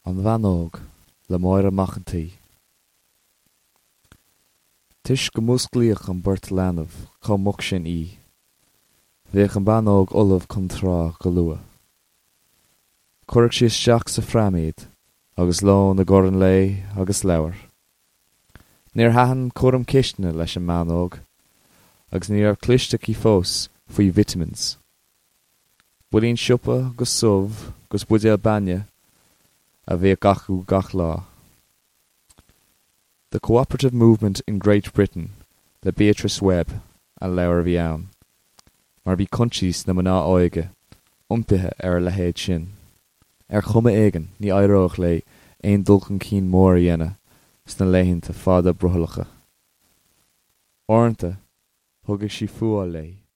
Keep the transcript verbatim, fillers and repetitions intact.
An bhanóg le máire machantí. Tis go musclíoch an burt leanamh cá muc sin í. Bheadh an bhanóg ullmh chun trá go lua. Cuireadh sí isteach sa phrámaíd, agus lón na gcuireann lé agus leabhar. Níor haithan cuireadh cistne leis an bhanóg, agus níor clisteach í fós faoi vitamins. Builíonn siopa gus subh gus buidéal bainne a bheadh gachu gach lá. The cooperative movement in Great Britain, le Beatrice Webb a leabhar bhí ann, mar bhí cointíos na mná óige, iompithe ar le héad sin. Ar chuma éigean ní éireoch le aon dulcan cín mór a dhéanamh sna léitheannta fada bruthlacha. Orintha, thugadh sí fuail lé.